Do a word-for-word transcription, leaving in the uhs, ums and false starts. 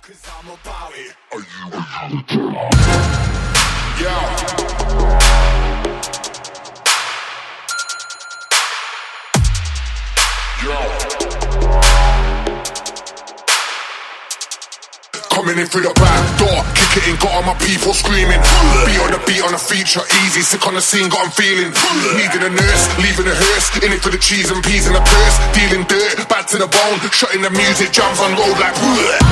Cause I'm about it. Are you? Yeah. Coming in through the back door, kick it in, got all my people screaming. Beat on the beat on the feature, easy, sick on the scene, got 'em feeling. Needing a nurse, leaving a hearse, in it for the cheese and peas and the purse. Dealing dirt, bad to the bone, shutting the music, jumps on road like.